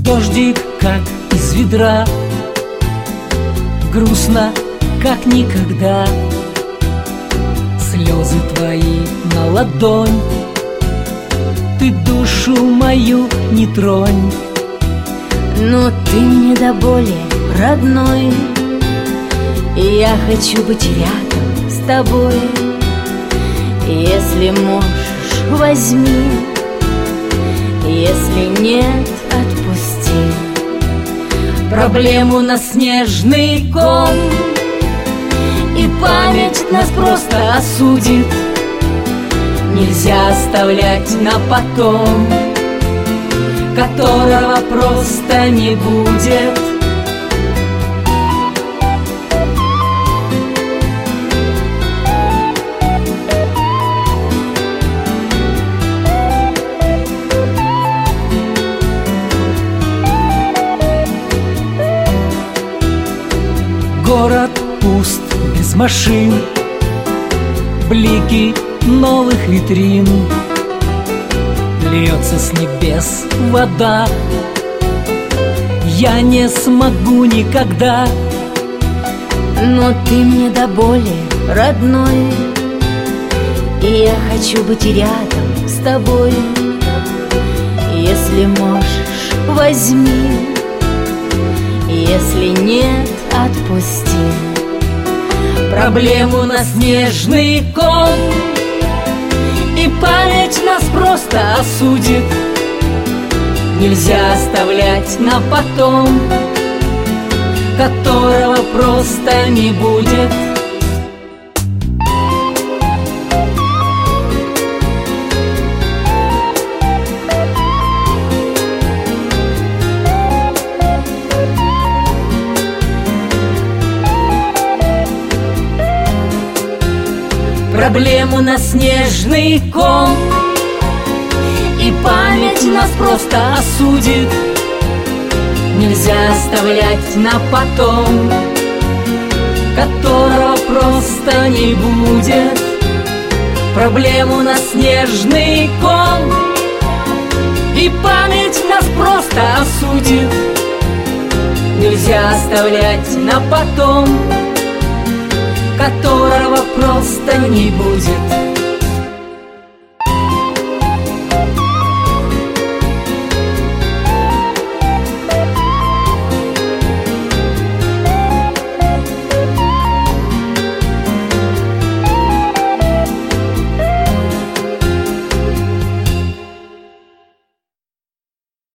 Дождик, как из ведра, грустно, как никогда. Слезы твои на ладонь, ты душу мою не тронь. Но ты мне до боли родной, и я хочу быть рядом с тобой. Если можешь, возьми, если нет, отпусти. Проблему на снежный ком, и память нас просто осудит. Нельзя оставлять на потом, которого просто не будет. Город пуст, без машин, блики новых витрин. Льется с небес вода, я не смогу никогда. Но ты мне до боли родной, и я хочу быть рядом с тобой. Если можешь, возьми, если нет, отпусти. Проблему на снежный ком, и память нас просто осудит. Нельзя оставлять на потом, которого просто не будет. Проблему на снежный ком, и память нас просто осудит. Нельзя оставлять на потом, которого просто не будет. Проблему на снежный ком, и память нас просто осудит. Нельзя оставлять на потом, которого просто не будет.